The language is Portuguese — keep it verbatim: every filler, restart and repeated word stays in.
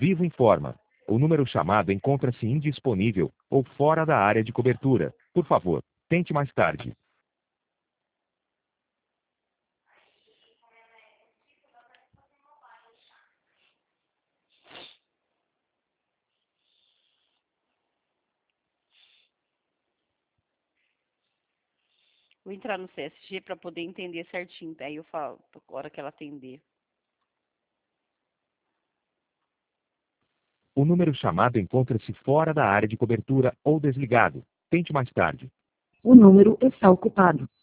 Vivo informa. O número chamado encontra-se indisponível ou fora da área de cobertura. Por favor, tente mais tarde. Vou entrar no C S G para poder entender certinho. Aí eu falo, a hora que ela atender. O número chamado encontra-se fora da área de cobertura ou desligado. Tente mais tarde. O número está ocupado.